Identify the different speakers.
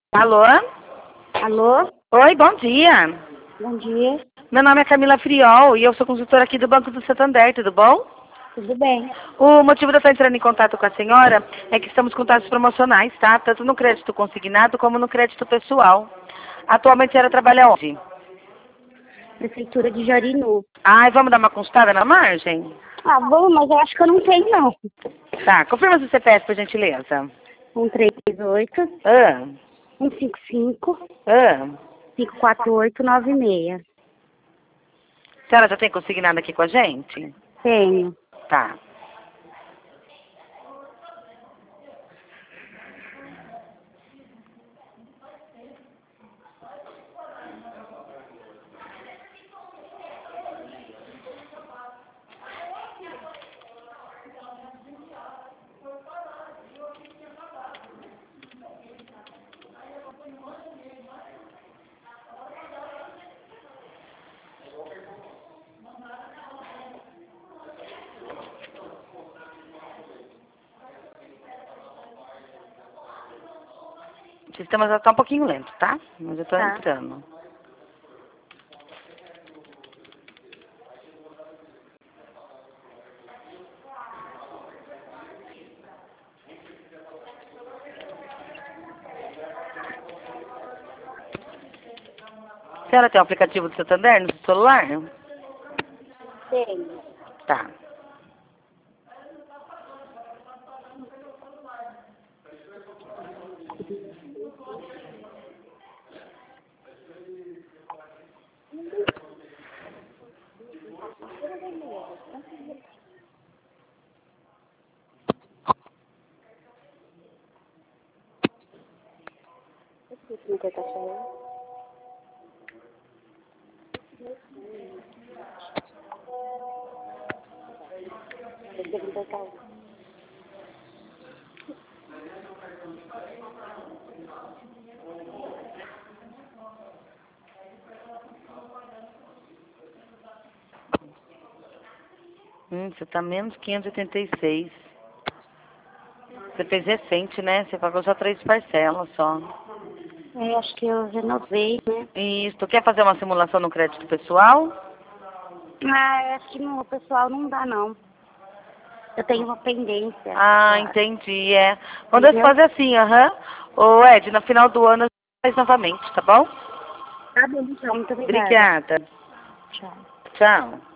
Speaker 1: Alô?
Speaker 2: Alô?
Speaker 1: Oi, bom dia.
Speaker 2: Bom dia.
Speaker 1: Meu nome é Camila Friol e eu sou consultora aqui do Banco do Santander, tudo bom?
Speaker 2: Tudo bem?
Speaker 1: O motivo de eu estar entrando em contato com a senhora é que estamos com taxas promocionais, tá? Tanto no crédito consignado como no crédito pessoal. Atualmente a senhora trabalha onde?
Speaker 2: Prefeitura de Jarinu.
Speaker 1: Ai, vamos dar uma consultada na margem?
Speaker 2: Ah, bom, mas eu acho que eu não tenho, não.
Speaker 1: Tá, confirma seu CPF, por gentileza.
Speaker 2: 138
Speaker 1: Ah,
Speaker 2: 155
Speaker 1: ah.
Speaker 2: 54896.
Speaker 1: A senhora já tem consignado aqui com a gente?
Speaker 2: Tenho.
Speaker 1: Tá. O sistema já está um pouquinho lento, tá? Mas eu estou
Speaker 2: Tá.
Speaker 1: entrando. A senhora tem o aplicativo do Santander no seu celular?
Speaker 2: Tenho.
Speaker 1: Tá.
Speaker 2: Não quer cachorro?
Speaker 1: Você tá menos 586. Você fez recente, né? Você pagou só 3 parcelas só.
Speaker 2: Eu acho que eu renovei, né?
Speaker 1: Isso. Tu quer fazer uma simulação no crédito pessoal?
Speaker 2: Ah, eu acho que no pessoal não dá, não. Eu tenho uma pendência.
Speaker 1: Ah,
Speaker 2: Claro.
Speaker 1: entendi, é. Quando eu
Speaker 2: Entendeu?
Speaker 1: fazer assim, aham. Ô, Ed, no final do ano a gente faz novamente, tá bom?
Speaker 2: Tá bom, então. Muito obrigada.
Speaker 1: Obrigada.
Speaker 2: Tchau.
Speaker 1: Tchau.